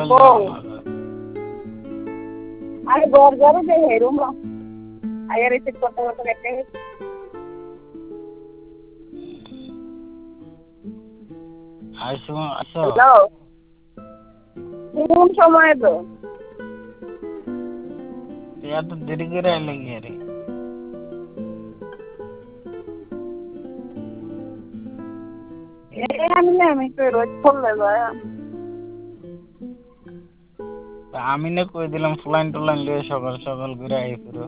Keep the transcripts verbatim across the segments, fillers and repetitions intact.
mobile বউ দাও আরে ঘর ঘরে যে হেরুম আয়া রিসিভ করতে করতে দেখতে আইসো আসো হ্যালো কোন সময় তো এত দেরি করে আইলে কি রে এ আমি না আমি তো রোজ করলে যায় আমি না কই দিলাম ফ্লাইন টুলাইন লিয়ে সকাল সকাল করে আই পুরো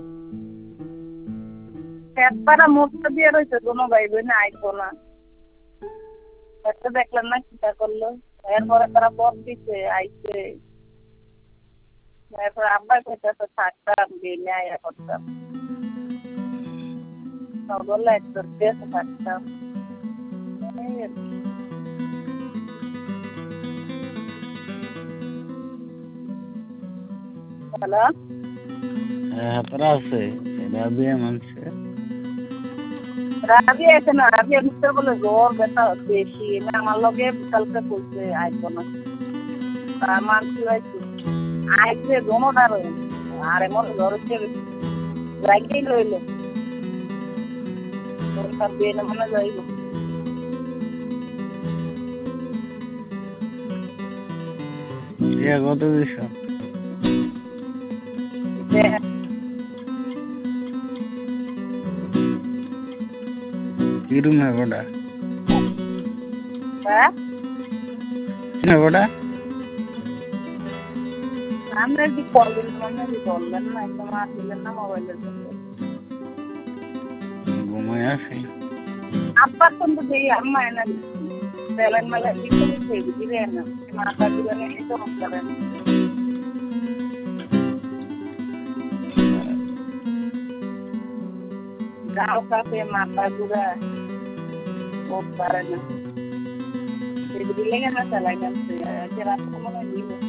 একবারে মুখটা দিয়ে রয়েছে কোনো ভাই বোন আইতো না একটা দেখলাম না চিন্তা করলো এরপরে তারা পথ দিচ্ছে আইছে এরপর আব্বা কইতে তো থাকতাম দিনে আয়া করতাম বললে একটু দেশে থাকতাম হ্যালো হ্যাঁ তারা আছে রাবিয়া মানছে রাবি আছে না রাবি মিস্টার বলে জ্বর ব্যথা বেশি না আমার লগে কালকে করছে আইতো না আমার কি হয়েছে আইছে দোনোটার আর এমন জ্বর হচ্ছে রাইকেই লইল তার বিয়ে মনে যাইব ইয়া কত দিছ কি রুম है बड़ा হ্যাঁ है बड़ा আমরা কি করলেন মানে কি বললেন না একদম আর দিলেন না মোবাইলের জন্য ঘুমায় আসি আব্বার কিন্তু দেই আম্মা এনে দিচ্ছি বেলান মেলা দিতে দিতে দিলে না মাথা দিলেন এই তো করেন গাও কাপে মাথা ঘুরা ও পারে না দিলে না চালাই না রাস্তা মনে দিল